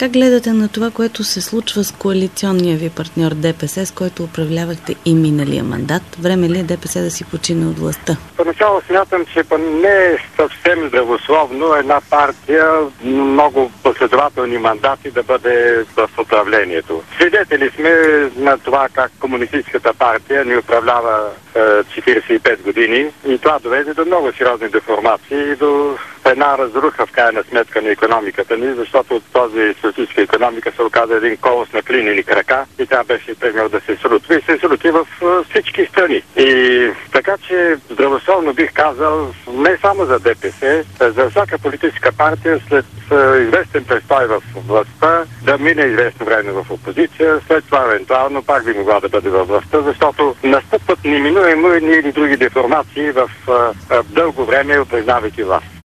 Как гледате на това, което се случва с коалиционния ви партньор ДПС, с който управлявахте и миналия мандат? Време ли е ДПС да си почине от властта? Поначало смятам, че не е съвсем здравословно една партия много последователни мандати да бъде в управлението. Свидетели сме на това как комунистическата партия ни управлява 45 години и това доведе до много сериозни деформации и до една разруха в крайна сметка на икономиката ни, защото от този социалистическа икономика се оказа един колос на клинени крака и тя беше тръгнал да се срутва и се срути в всички страни. И така че здравословно бих казал не само за ДПС, за всяка политическа партия след известен престой в властта да мине известно време в опозиция, след това евентуално пак би могла да бъде във властта, защото настъпват неминуемо едни или други деформации в дълго време, признавайки власт.